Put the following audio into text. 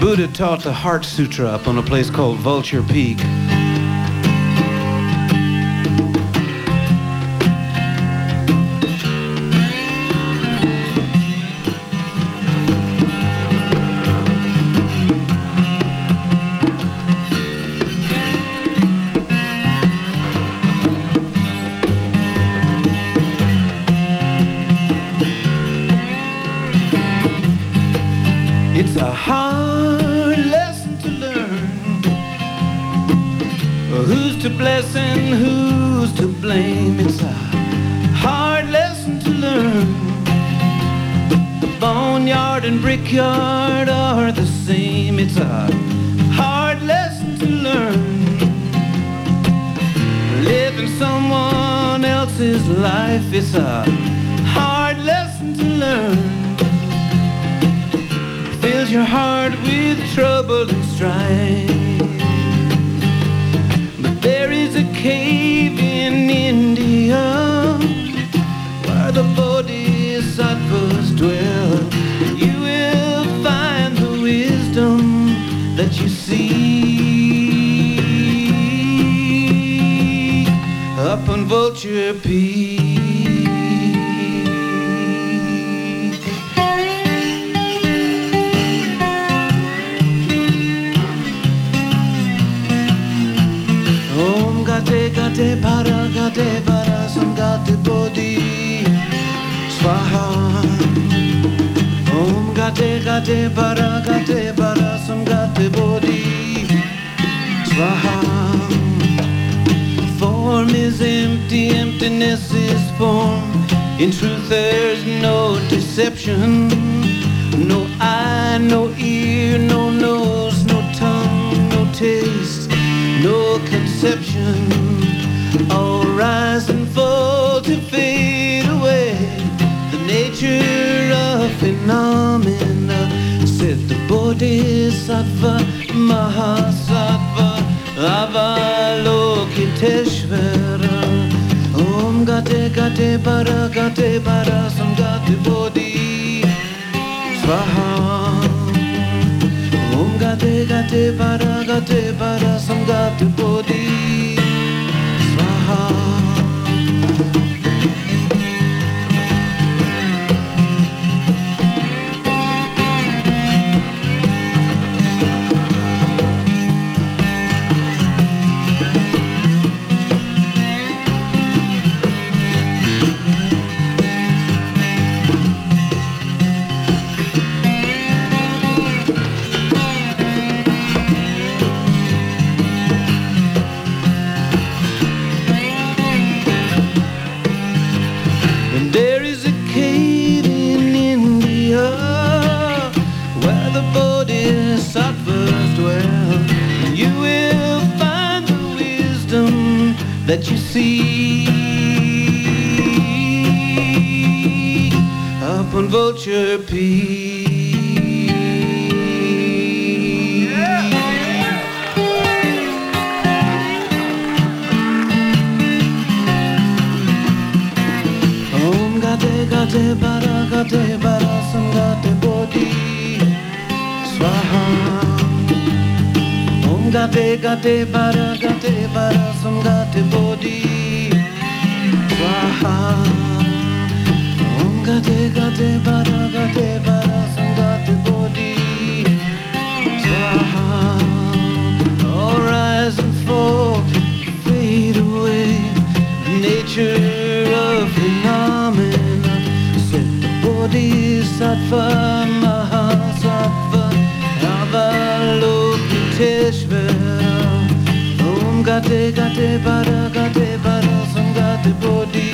Buddha taught the Heart Sutra up on a place called Vulture Peak. It's a hard lesson to learn. Who's to bless and who's to blame? It's a hard lesson to learn. The boneyard and brickyard are the same. It's a hard lesson to learn. Living someone else's life, it's a hard lesson to learn. Fills your heart with trouble and strife. But there is a cave in India where the bodhisattvas dwell. You will find the wisdom that you seek up on Vulture Peak. Gate para samgate bodhi swaha. Om gate para samgate bodhi swaha. Form is empty, emptiness is form. In truth there's no deception. No eye, no ear, no nose, no tongue, no taste, no conception. All rise and fall to fade away. The nature of phenomena, said the Bodhisattva Mahasattva Avalokiteshvara. Om gate para samgate bodhi swaha. Om gate para samgate bodhi swaha. That you see up on Vulture Peak. Om gate para samgate bodhi swaha. Om gate para samgate bodhi swaha. Om gate para samgate bodhi swaha. All rise and fall, fade away. Nature of phenomena, said the Bodhisattva Mahasattva Avalokiteshvara. Om gate para samgate bodhi